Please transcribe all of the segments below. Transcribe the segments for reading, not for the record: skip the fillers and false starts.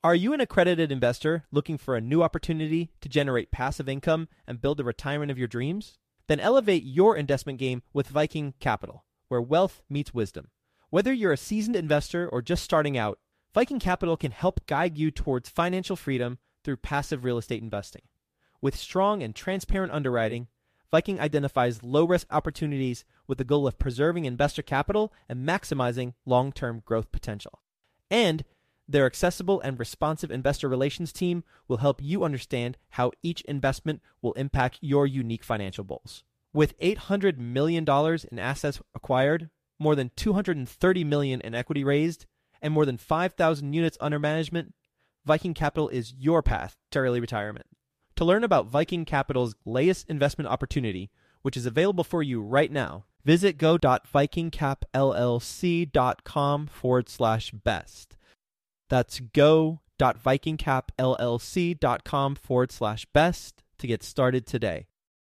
Are you an accredited investor looking for a new opportunity to generate passive income and build the retirement of your dreams? Then elevate your investment game with Viking Capital, where wealth meets wisdom. Whether you're a seasoned investor or just starting out, Viking Capital can help guide you towards financial freedom through passive real estate investing. With strong and transparent underwriting, Viking identifies low-risk opportunities with the goal of preserving investor capital and maximizing long-term growth potential. And their accessible and responsive investor relations team will help you understand how each investment will impact your unique financial goals. With $800 million in assets acquired, more than $230 million in equity raised, and more than 5,000 units under management, Viking Capital is your path to early retirement. To learn about Viking Capital's latest investment opportunity, which is available for you right now, visit go.vikingcapllc.com/best. That's go.vikingcapllc.com/best to get started today.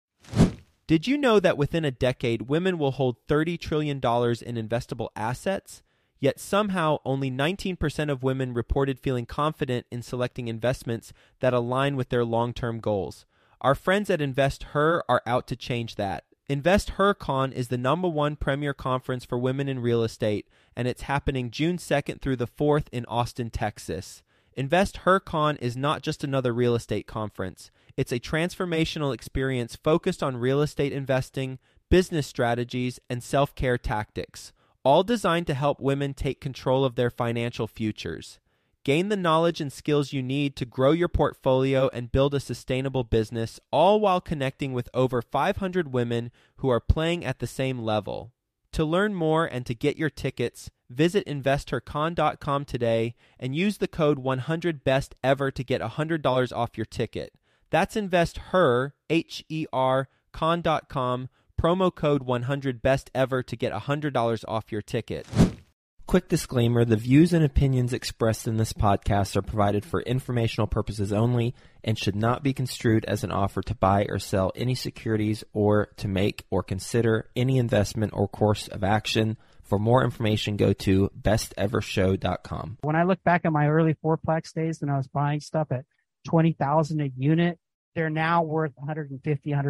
Did you know that within a decade, women will hold $30 trillion in investable assets? Yet somehow only 19% of women reported feeling confident in selecting investments that align with their long-term goals. Our friends at InvestHer are out to change that. InvestHerCon is the #1 premier conference for women in real estate, and it's happening June 2nd through the 4th in Austin, Texas. InvestHerCon is not just another real estate conference. It's a transformational experience focused on real estate investing, business strategies, and self-care tactics, all designed to help women take control of their financial futures. Gain the knowledge and skills you need to grow your portfolio and build a sustainable business, all while connecting with over 500 women who are playing at the same level. To learn more and to get your tickets, visit InvestHerCon.com today and use the code 100BESTEVER to get $100 off your ticket. That's InvestHer, H-E-R, con.com, promo code 100BESTEVER to get $100 off your ticket. Quick disclaimer, the views and opinions expressed in this podcast are provided for informational purposes only and should not be construed as an offer to buy or sell any securities or to make or consider any investment or course of action. For more information, go to bestevershow.com. When I look back at my early fourplex days when I was buying stuff at $20,000 a unit, they're now worth $150,000,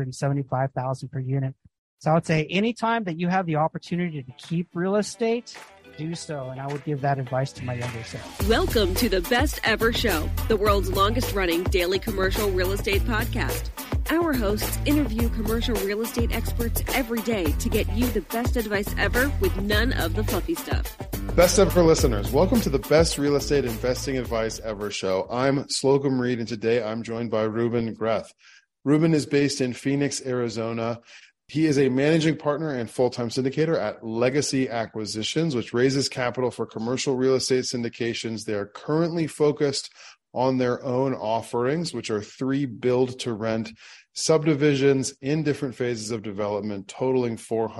$175,000 per unit. So I would say anytime that you have the opportunity to keep real estate, do so, and I would give that advice to my younger self. Welcome to the Best Ever Show, the world's longest running daily commercial real estate podcast. Our hosts interview commercial real estate experts every day to get you the best advice ever with none of the fluffy stuff. Best Ever listeners, welcome to the Best Real Estate Investing Advice Ever Show. I'm Slocum Reed, and today I'm joined by Ruben Greth. Ruben is based in Phoenix, Arizona. He is a managing partner and full-time syndicator at Legacy Acquisitions, which raises capital for commercial real estate syndications. They are currently focused on their own offerings, which are 3 build-to-rent subdivisions in different phases of development, totaling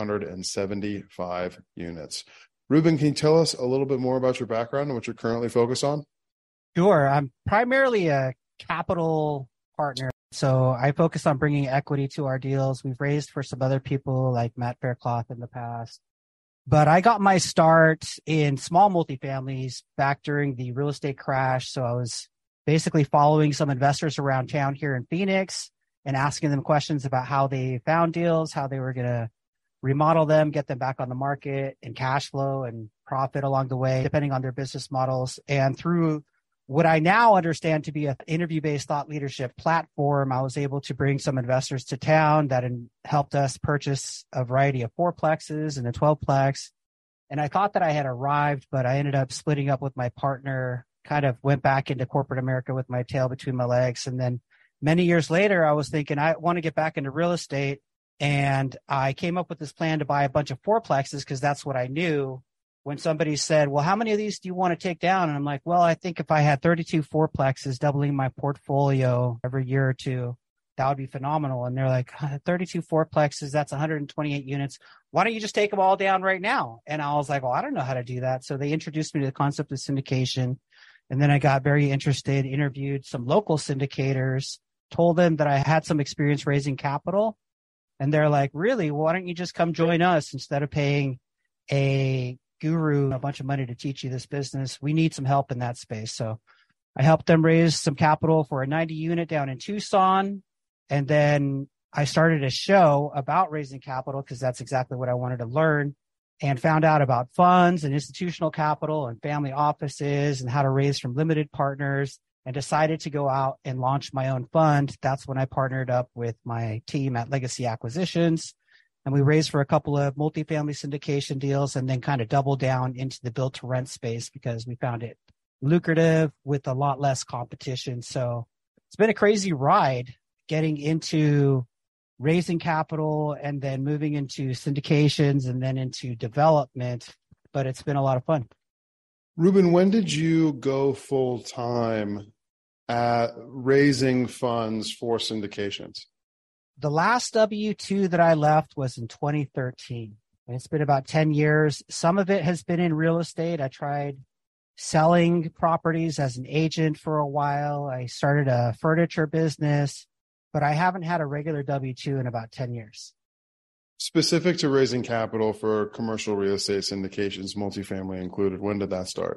475 units. Ruben, can you tell us a little bit more about your background and what you're currently focused on? Sure. I'm primarily a capital partner. So I focus on bringing equity to our deals. We've raised for some other people like Matt Faircloth in the past. But I got my start in small multifamilies back during the real estate crash. So I was basically following some investors around town here in Phoenix and asking them questions about how they found deals, how they were going to remodel them, get them back on the market, and cash flow and profit along the way, depending on their business models. And through what I now understand to be an interview-based thought leadership platform, I was able to bring some investors to town that helped us purchase a variety of fourplexes and a 12plex. And I thought that I had arrived, but I ended up splitting up with my partner, kind of went back into corporate America with my tail between my legs. And then many years later, I was thinking, I want to get back into real estate. And I came up with this plan to buy a bunch of fourplexes because that's what I knew. When somebody said, well, how many of these do you want to take down? And I'm like, well, I think if I had 32 fourplexes, doubling my portfolio every year or two, that would be phenomenal. And they're like, 32 fourplexes, that's 128 units. Why don't you just take them all down right now? And I was like, well, I don't know how to do that. So they introduced me to the concept of syndication. And then I got very interested, interviewed some local syndicators, told them that I had some experience raising capital. And they're like, really? Why don't you just come join us instead of paying a guru a bunch of money to teach you this business? We need some help in that space. So I helped them raise some capital for a 90 unit down in Tucson. And then I started a show about raising capital because that's exactly what I wanted to learn, and found out about funds and institutional capital and family offices and how to raise from limited partners, and decided to go out and launch my own fund. That's when I partnered up with my team at Legacy Acquisitions, and we raised for a couple of multifamily syndication deals, and then kind of doubled down into the build to rent space because we found it lucrative with a lot less competition. So it's been a crazy ride getting into raising capital and then moving into syndications and then into development, but it's been a lot of fun. Ruben, when did you go full time at raising funds for syndications? The last W-2 that I left was in 2013, and it's been about 10 years. Some of it has been in real estate. I tried selling properties as an agent for a while. I started a furniture business, but I haven't had a regular W-2 in about 10 years. Specific to raising capital for commercial real estate syndications, multifamily included, when did that start?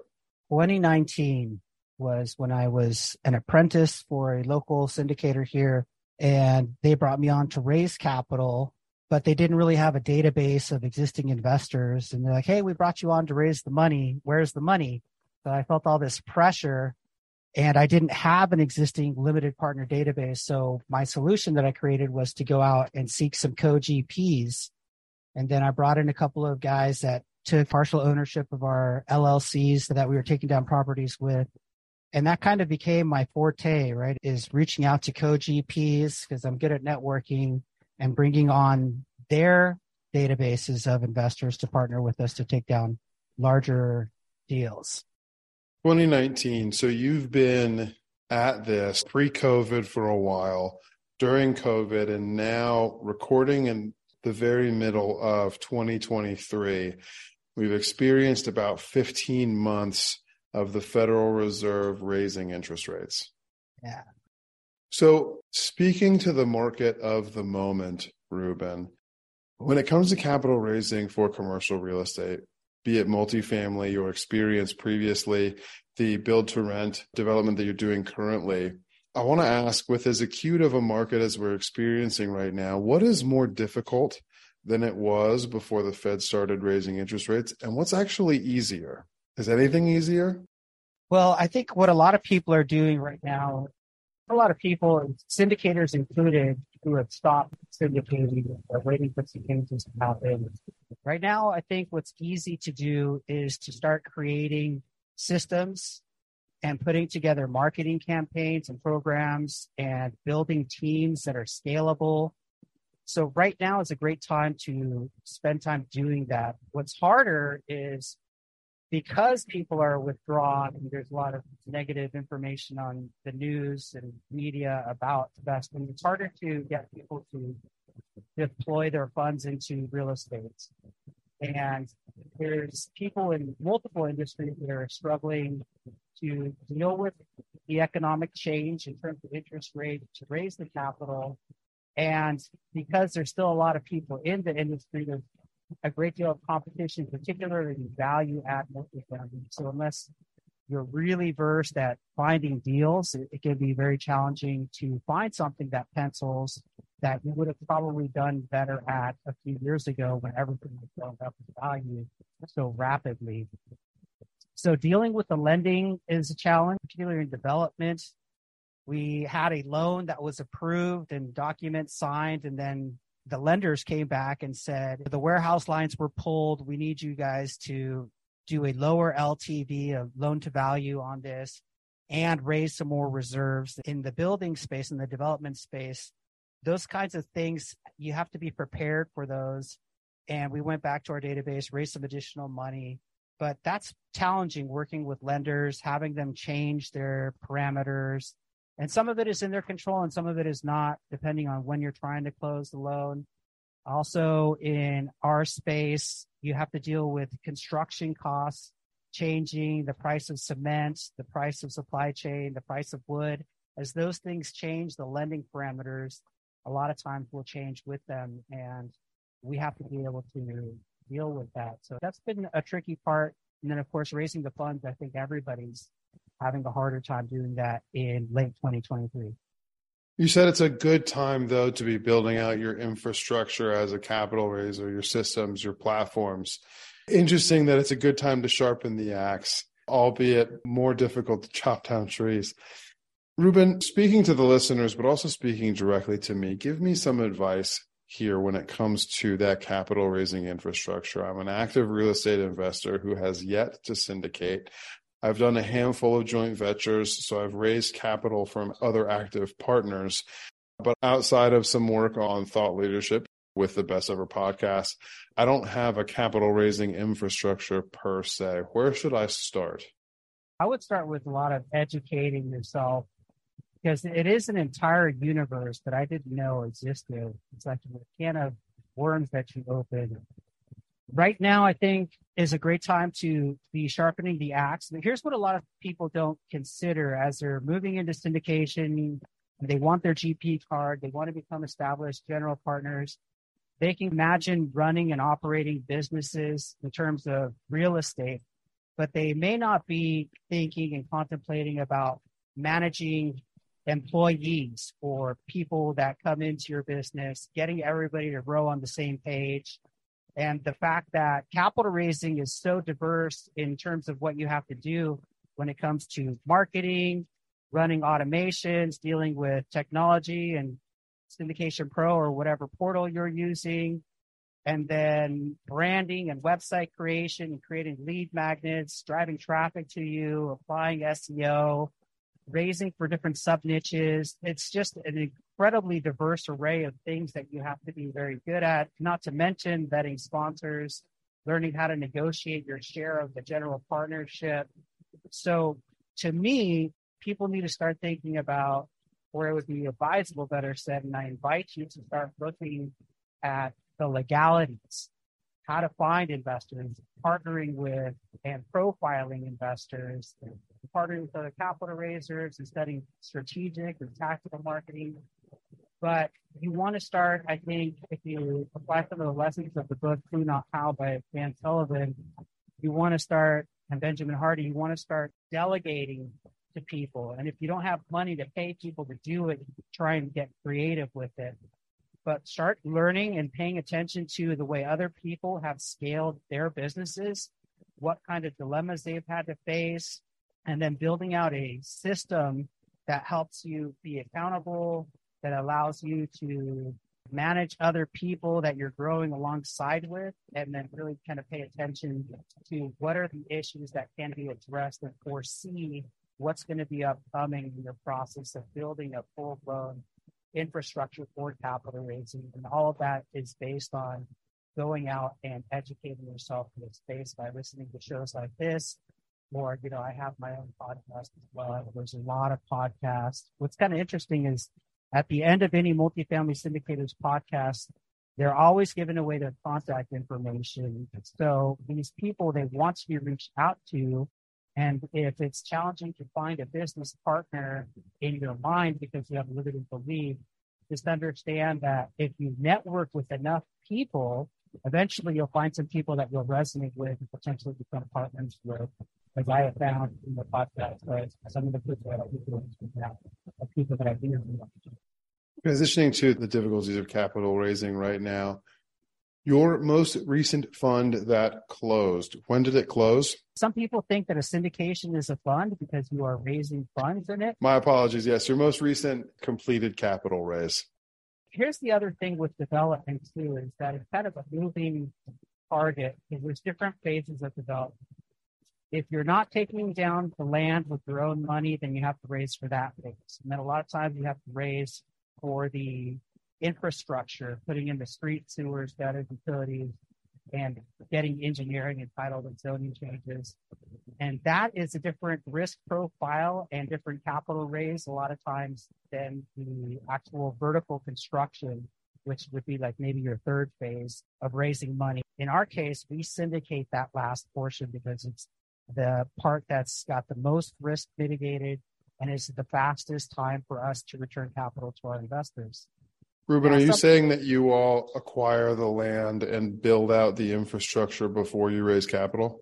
2019 was when I was an apprentice for a local syndicator here, and they brought me on to raise capital, but they didn't really have a database of existing investors. And they're like, hey, we brought you on to raise the money. Where's the money? So I felt all this pressure, and I didn't have an existing limited partner database. So my solution that I created was to go out and seek some co-GPs. And then I brought in a couple of guys that took partial ownership of our LLCs that we were taking down properties with. And that kind of became my forte, right, is reaching out to co-GPs because I'm good at networking and bringing on their databases of investors to partner with us to take down larger deals. 2019. So you've been at this pre-COVID for a while, during COVID, and now recording in the very middle of 2023. We've experienced about 15 months of the Federal Reserve raising interest rates. Yeah. So speaking to the market of the moment, Ruben, when it comes to capital raising for commercial real estate, be it multifamily, your experience previously, the build to rent development that you're doing currently, I want to ask, with as acute of a market as we're experiencing right now, what is more difficult than it was before the Fed started raising interest rates? And what's actually easier? Is anything easier? Well, I think what a lot of people are doing right now, a lot of people, syndicators included, who have stopped syndicating or waiting for syndications to happen. Right now, I think what's easy to do is to start creating systems and putting together marketing campaigns and programs and building teams that are scalable. So right now is a great time to spend time doing that. What's harder is because people are withdrawn and there's a lot of negative information on the news and media about investing, it's harder to get people to deploy their funds into real estate. And there's people in multiple industries that are struggling to deal with the economic change in terms of interest rates to raise the capital. And because there's still a lot of people in the industry, there's a great deal of competition, particularly in value add multifamily. So unless you're really versed at finding deals, it can be very challenging to find something that pencils that you would have probably done better at a few years ago when everything was going up in value so rapidly. So dealing with the lending is a challenge, particularly in development. We had a loan that was approved and documents signed, and then the lenders came back and said, the warehouse lines were pulled. We need you guys to do a lower LTV of loan to value on this and raise some more reserves in the building space, in the development space. Those kinds of things, you have to be prepared for those. And we went back to our database, raised some additional money. But that's challenging, working with lenders, having them change their parameters. And some of it is in their control and some of it is not, depending on when you're trying to close the loan. Also, in our space, you have to deal with construction costs changing, the price of cement, the price of supply chain, the price of wood. As those things change, the lending parameters a lot of times will change with them, and we have to be able to deal with that. So that's been a tricky part. And then, of course, raising the funds, I think everybody's having a harder time doing that in late 2023. You said it's a good time, though, to be building out your infrastructure as a capital raiser, your systems, your platforms. Interesting that it's a good time to sharpen the axe, albeit more difficult to chop down trees. Ruben, speaking to the listeners, but also speaking directly to me, give me some advice here when it comes to that capital raising infrastructure. I'm an active real estate investor who has yet to syndicate. I've done a handful of joint ventures, so I've raised capital from other active partners. But outside of some work on thought leadership with the Best Ever podcast, I don't have a capital raising infrastructure per se. Where should I start? I would start with a lot of educating yourself, because it is an entire universe that I didn't know existed. It's like a can of worms that you open. Right now, I think, is a great time to be sharpening the axe. But here's what a lot of people don't consider as they're moving into syndication. They want their GP card. They want to become established general partners. They can imagine running and operating businesses in terms of real estate, but they may not be thinking and contemplating about managing employees or people that come into your business, getting everybody to row on the same page. And the fact that capital raising is so diverse in terms of what you have to do when it comes to marketing, running automations, dealing with technology and Syndication Pro or whatever portal you're using, and then branding and website creation and creating lead magnets, driving traffic to you, applying SEO, raising for different sub niches. It's just an incredibly diverse array of things that you have to be very good at, not to mention vetting sponsors, learning how to negotiate your share of the general partnership. So to me, people need to start thinking about, or it would be advisable, better said, and I invite you to start looking at the legalities, how to find investors, partnering with and profiling investors, partnering with other capital raisers and studying strategic and tactical marketing. But you want to start, I think, if you apply some of the lessons of the book, Who Not How by Dan Sullivan, you want to start, and Benjamin Hardy, you want to start delegating to people. And if you don't have money to pay people to do it, try and get creative with it. But start learning and paying attention to the way other people have scaled their businesses, what kind of dilemmas they've had to face, and then building out a system that helps you be accountable, that allows you to manage other people that you're growing alongside with, and then really kind of pay attention to what are the issues that can be addressed and foresee what's going to be upcoming in your process of building a full-blown infrastructure for capital raising. And all of that is based on going out and educating yourself in this space by listening to shows like this. Or, I have my own podcast as well. There's a lot of podcasts. What's kind of interesting is at the end of any multifamily syndicators podcast, they're always giving away their contact information. So these people, they want to be reached out to. And if it's challenging to find a business partner in your mind because you have a limited belief, just understand that if you network with enough people, eventually you'll find some people that you'll resonate with and potentially become partners with. As I have found in the podcast, right? Some of the people that I do. Transitioning to the difficulties of capital raising right now, your most recent fund that closed, when did it close? Some people think that a syndication is a fund because you are raising funds in it. My apologies. Yes, your most recent completed capital raise. Here's the other thing with development too, is that it's kind of a moving target because there's different phases of development. If you're not taking down the land with your own money, then you have to raise for that phase. And then a lot of times you have to raise for the infrastructure, putting in the street, sewers, gutters, utilities, and getting engineering and title and zoning changes. And that is a different risk profile and different capital raise a lot of times than the actual vertical construction, which would be like maybe your third phase of raising money. In our case, we syndicate that last portion because it's the part that's got the most risk mitigated and is the fastest time for us to return capital to our investors. Ruben, are you saying that you all acquire the land and build out the infrastructure before you raise capital?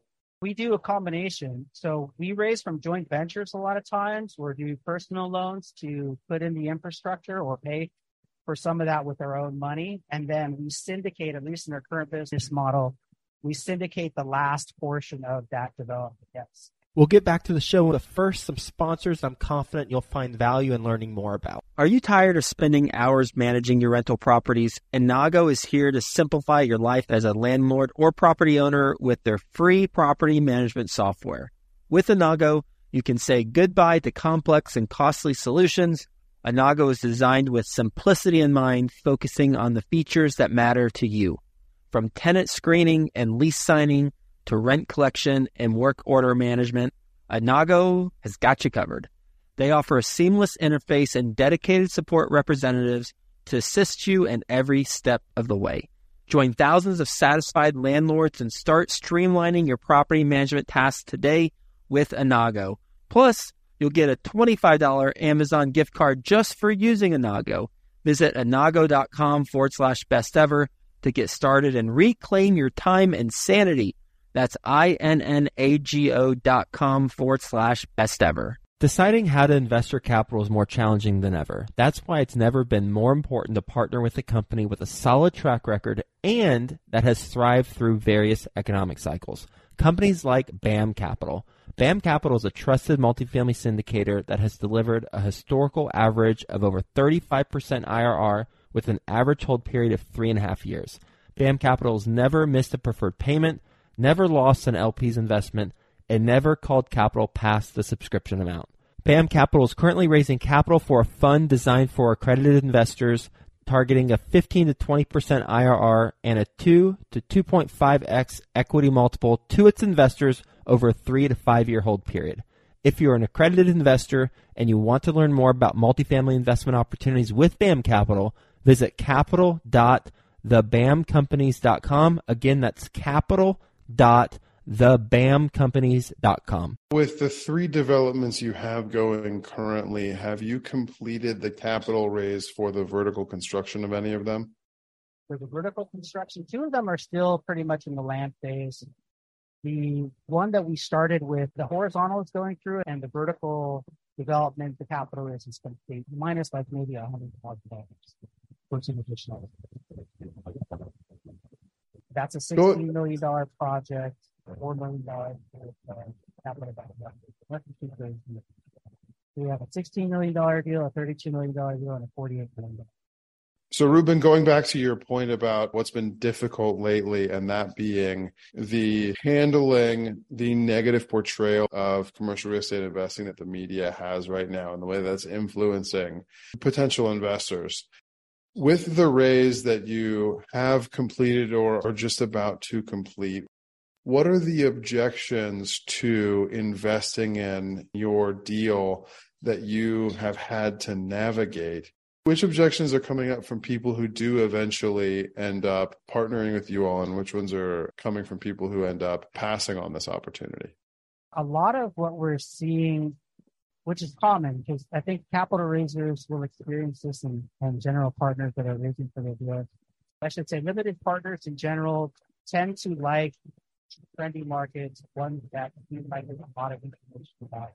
We do a combination. So we raise from joint ventures a lot of times, or do personal loans to put in the infrastructure or pay for some of that with our own money. And then we syndicate, at least in our current business model, we syndicate the last portion of that development. Yes. We'll get back to the show, but first, some sponsors I'm confident you'll find value in learning more about. Are you tired of spending hours managing your rental properties? Inago is here to simplify your life as a landlord or property owner with their free property management software. With Inago, you can say goodbye to complex and costly solutions. Inago is designed with simplicity in mind, focusing on the features that matter to you. From tenant screening and lease signing to rent collection and work order management, Inago has got you covered. They offer a seamless interface and dedicated support representatives to assist you in every step of the way. Join thousands of satisfied landlords and start streamlining your property management tasks today with Inago. Plus, you'll get a $25 Amazon gift card just for using Inago. Visit inago.com/bestever to get started and reclaim your time and sanity. That's INNAGO.com/bestever. Deciding how to invest your capital is more challenging than ever. That's why it's never been more important to partner with a company with a solid track record and that has thrived through various economic cycles. Companies like BAM Capital. BAM Capital is a trusted multifamily syndicator that has delivered a historical average of over 35% IRR with an average hold period of 3.5 years. BAM Capital has never missed a preferred payment, never lost an LP's investment, and never called capital past the subscription amount. BAM Capital is currently raising capital for a fund designed for accredited investors, targeting a 15 to 20% IRR and a 2 to 2.5x equity multiple to its investors over a 3 to 5 year hold period. If you're an accredited investor and you want to learn more about multifamily investment opportunities with BAM Capital, visit capital.thebamcompanies.com. Again, that's capital.thebamcompanies.com. With the 3 developments you have going currently, have you completed the capital raise for the vertical construction of any of them? For the vertical construction, 2 of them are still pretty much in the land phase. The one that we started with, the horizontal is going through, and the vertical development, the capital raise is complete, minus like maybe $100,000 for some additional. That's a $16 million project, $4 million capital. We have a $16 million deal, a $32 million deal, and a $48 million. So, Ruben, going back to your point about what's been difficult lately, and that being the handling the negative portrayal of commercial real estate investing that the media has right now and the way that's influencing potential investors. With the raise that you have completed or are just about to complete, what are the objections to investing in your deal that you have had to navigate? Which objections are coming up from people who do eventually end up partnering with you all, and which ones are coming from people who end up passing on this opportunity? A lot of what we're seeing, which is common, because I think capital raisers will experience this and general partners that are raising for their deals. I should say limited partners in general tend to like trendy markets, ones that you might get a lot of information about.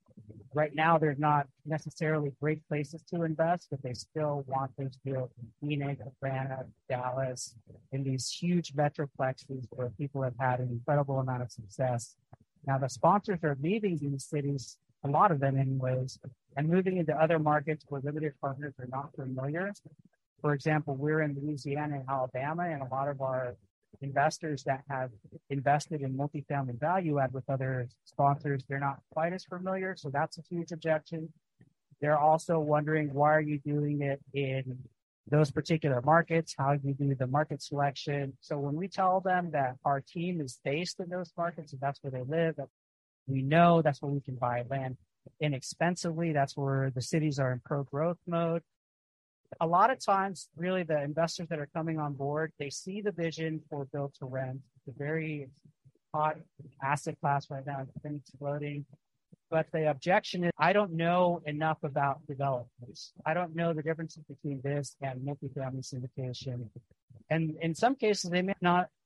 Right now, they're not necessarily great places to invest, but they still want those deals in Phoenix, Atlanta, Dallas, in these huge metroplexes where people have had an incredible amount of success. Now, the sponsors are leaving these cities, a lot of them anyways, and moving into other markets where limited partners are not familiar. For example, we're in Louisiana and Alabama, and a lot of our investors that have invested in multifamily value add with other sponsors, they're not quite as familiar. So that's a huge objection. They're also wondering, why are you doing it in those particular markets? How do you do the market selection? So when we tell them that our team is based in those markets and that's where they live, we know that's where we can buy land inexpensively. That's where the cities are in pro-growth mode. A lot of times, really, the investors that are coming on board, they see the vision for build to rent. It's a very hot asset class right now. It's been exploding. But the objection is, I don't know enough about developers. I don't know the differences between this and multifamily syndication. And in some cases, they may not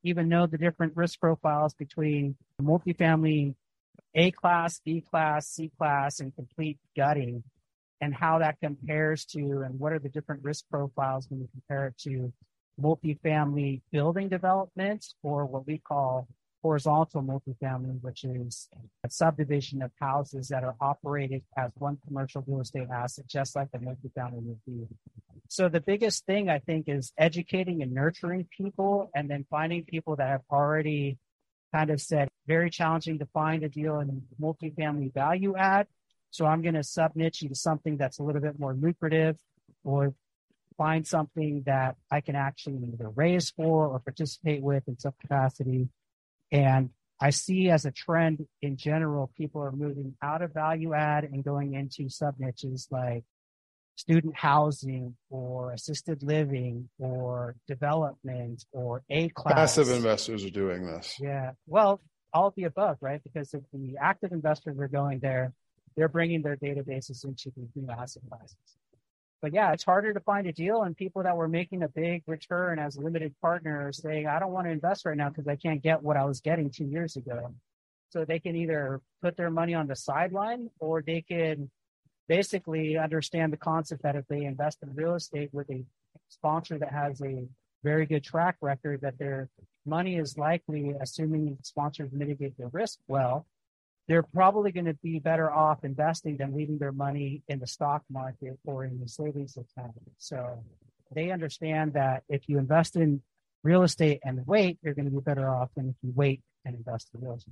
even know the different risk profiles between multifamily A class, B class, C class, and complete gutting, and how that compares to, and what are the different risk profiles when you compare it to multifamily building development, or what we call horizontal multifamily, which is a subdivision of houses that are operated as one commercial real estate asset, just like a multifamily would be. So the biggest thing, I think, is educating and nurturing people, and then finding people that have already kind of said, very challenging to find a deal in multifamily value add. So I'm going to sub-niche into something that's a little bit more lucrative, or find something that I can actually either raise for or participate with in some capacity. And I see as a trend in general, people are moving out of value add and going into sub-niches like student housing or assisted living or development or A class. Passive investors are doing this. Yeah. Well, all of the above, right? Because if the active investors are going there, they're bringing their databases into the new asset classes. But yeah, it's harder to find a deal, and people that were making a big return as limited partners saying, I don't want to invest right now because I can't get what I was getting 2 years ago. So they can either put their money on the sideline, or they can basically understand the concept that if they invest in real estate with a sponsor that has a very good track record, that their money is likely, assuming sponsors mitigate the risk well, they're probably going to be better off investing than leaving their money in the stock market or in the savings account. So they understand that if you invest in real estate and wait, you're going to be better off than if you wait and invest in real estate.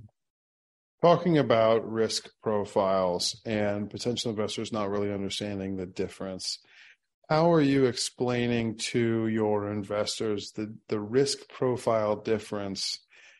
Talking about risk profiles and potential investors not really understanding the difference, how are you explaining to your investors the risk profile difference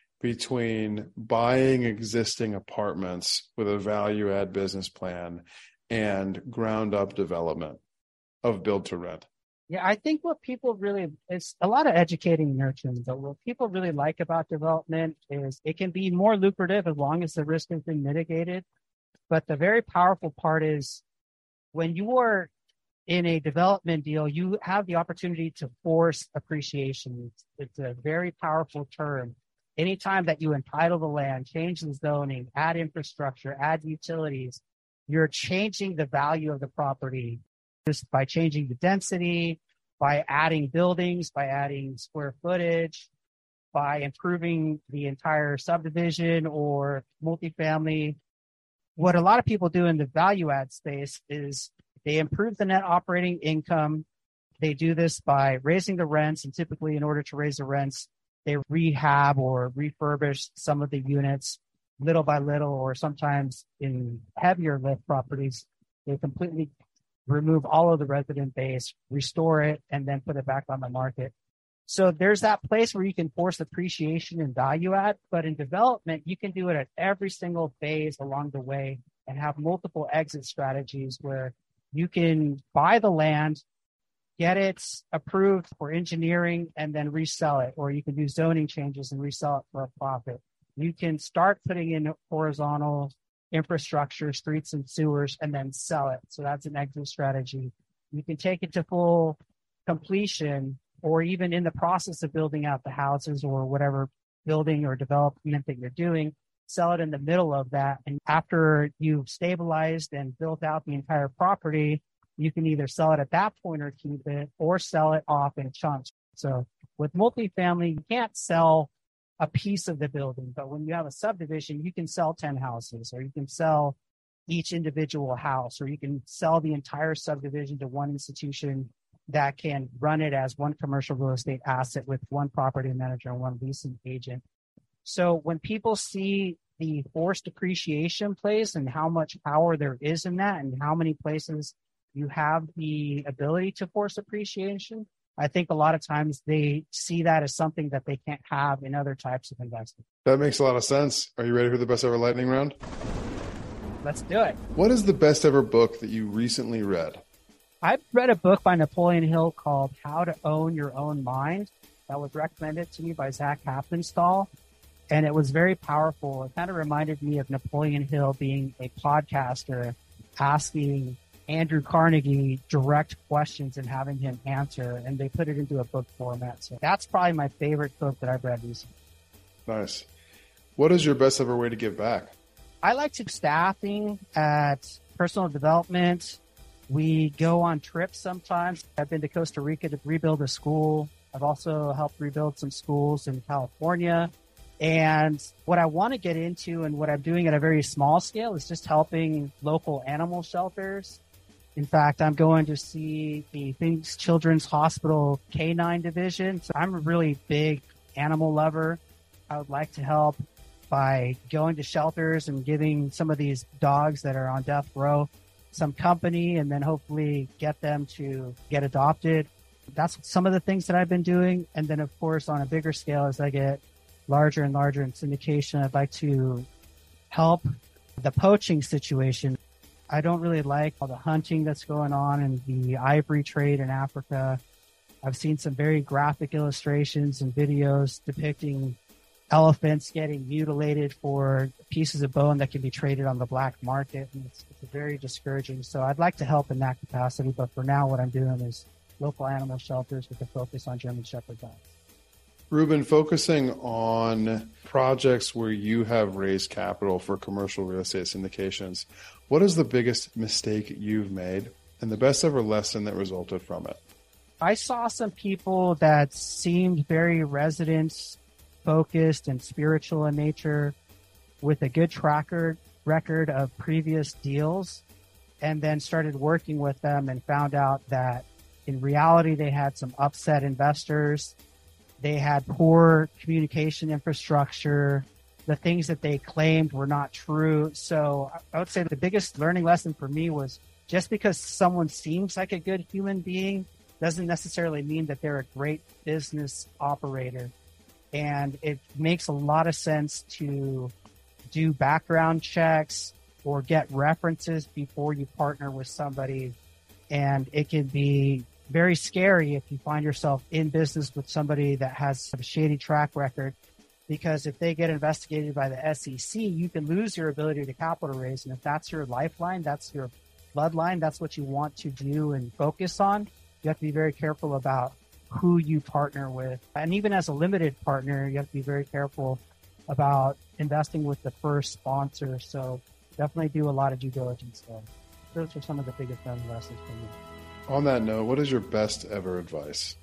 between buying existing apartments with a value add business plan and ground up development of build to rent? Yeah, I think what people really, it's a lot of educating and nurturing, but what people really like about development is it can be more lucrative as long as the risk has been mitigated. But the very powerful part is when you are in a development deal, you have the opportunity to force appreciation. It's a very powerful term. Anytime that you entitle the land, change the zoning, add infrastructure, add utilities, you're changing the value of the property just by changing the density, by adding buildings, by adding square footage, by improving the entire subdivision or multifamily. What a lot of people do in the value add space is they improve the net operating income. They do this by raising the rents, and typically in order to raise the rents, they rehab or refurbish some of the units little by little, or sometimes in heavier lift properties, they completely remove all of the resident base, restore it, and then put it back on the market. So there's that place where you can force appreciation and value add, but in development, you can do it at every single phase along the way and have multiple exit strategies where you can buy the land, get it approved for engineering, and then resell it. Or you can do zoning changes and resell it for a profit. You can start putting in horizontal infrastructure, streets and sewers, and then sell it. So that's an exit strategy. You can take it to full completion, or even in the process of building out the houses or whatever building or development that you're doing, sell it in the middle of that. And after you've stabilized and built out the entire property, you can either sell it at that point or keep it, or sell it off in chunks. So with multifamily, you can't sell a piece of the building, but when you have a subdivision, you can sell 10 houses, or you can sell each individual house, or you can sell the entire subdivision to one institution that can run it as one commercial real estate asset with one property manager and one leasing agent. So when people see the forced appreciation place and how much power there is in that, and how many places you have the ability to force appreciation, I think a lot of times they see that as something that they can't have in other types of investment. That makes a lot of sense. Are you ready for the best ever lightning round? Let's do it. What is the best ever book that you recently read? I read a book by Napoleon Hill called How to Own Your Own Mind. That was recommended to me by Zach Hafenstall, and it was very powerful. It kind of reminded me of Napoleon Hill being a podcaster, asking Andrew Carnegie direct questions and having him answer, and they put it into a book format. So that's probably my favorite book that I've read recently. Nice. What is your best ever way to give back? I like to staffing at personal development. We go on trips sometimes. I've been to Costa Rica to rebuild a school. I've also helped rebuild some schools in California. And what I want to get into and what I'm doing at a very small scale is just helping local animal shelters. In fact, I'm going to see the Phoenix Children's Hospital Canine Division. So I'm a really big animal lover. I would like to help by going to shelters and giving some of these dogs that are on death row some company and then hopefully get them to get adopted. That's some of the things that I've been doing. And then, of course, on a bigger scale, as I get larger and larger in syndication, I'd like to help the poaching situation. I don't really like all the hunting that's going on in the ivory trade in Africa. I've seen some very graphic illustrations and videos depicting elephants getting mutilated for pieces of bone that can be traded on the black market. And it's very discouraging. So I'd like to help in that capacity. But for now, what I'm doing is local animal shelters with a focus on German Shepherd dogs. Ruben, focusing on projects where you have raised capital for commercial real estate syndications, what is the biggest mistake you've made and the best ever lesson that resulted from it? I saw some people that seemed very residence focused and spiritual in nature with a good record of previous deals, and then started working with them and found out that in reality they had some upset investors. They had poor communication infrastructure. The things that they claimed were not true. So I would say the biggest learning lesson for me was just because someone seems like a good human being doesn't necessarily mean that they're a great business operator. And it makes a lot of sense to do background checks or get references before you partner with somebody. And it can be very scary if you find yourself in business with somebody that has a shady track record, because if they get investigated by the SEC, you can lose your ability to capital raise. And if that's your lifeline, that's your bloodline, that's what you want to do and focus on, you have to be very careful about who you partner with. And even as a limited partner, you have to be very careful about investing with the first sponsor. So definitely do a lot of due diligence there. Those are some of the biggest learning lessons for me. On that note, what is your best ever advice?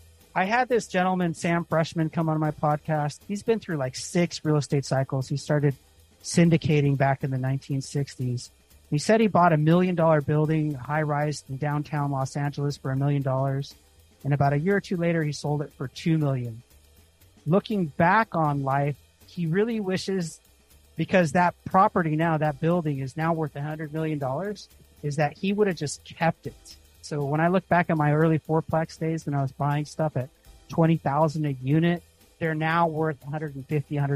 I had this gentleman, Sam Freshman, come on my podcast. He's been through like 6 real estate cycles. He started syndicating back in the 1960s. He said he bought $1 million building, high rise in downtown Los Angeles for $1 million. And about a year or two later, he sold it for $2 million. Looking back on life, he really wishes, because that property now, that building is now worth $100 million, is that he would have just kept it. So when I look back at my early fourplex days when I was buying stuff at $20,000 a unit, they're now worth $150,000,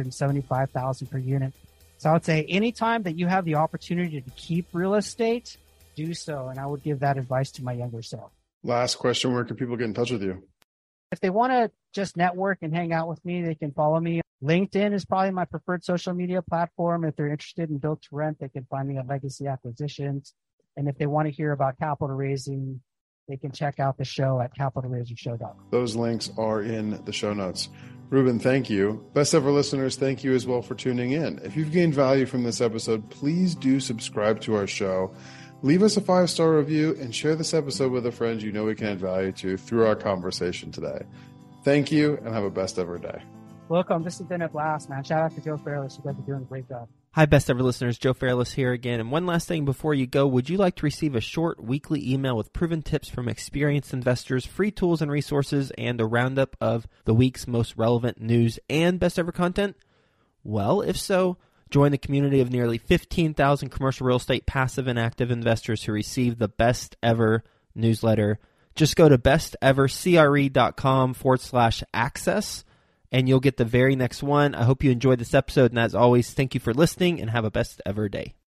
$175,000 per unit. So I would say anytime that you have the opportunity to keep real estate, do so. And I would give that advice to my younger self. Last question, where can people get in touch with you? If they want to just network and hang out with me, they can follow me. LinkedIn is probably my preferred social media platform. If they're interested in build to rent, they can find me at Legacy Acquisitions. And if they want to hear about capital raising, they can check out the show at capitalraisershow.com. Those links are in the show notes. Ruben, thank you. Best ever listeners, thank you as well for tuning in. If you've gained value from this episode, please do subscribe to our show. Leave us a 5-star review and share this episode with a friend you know we can add value to through our conversation today. Thank you and have a best ever day. Welcome. This has been a blast, man. Shout out to Joe Fairless. You guys are doing a great job. Hi, best ever listeners. Joe Fairless here again. And one last thing before you go, would you like to receive a short weekly email with proven tips from experienced investors, free tools and resources, and a roundup of the week's most relevant news and best ever content? Well, if so, join the community of nearly 15,000 commercial real estate passive and active investors who receive the best ever newsletter. Just go to bestevercre.com/access. And you'll get the very next one. I hope you enjoyed this episode. And as always, thank you for listening and have a best ever day.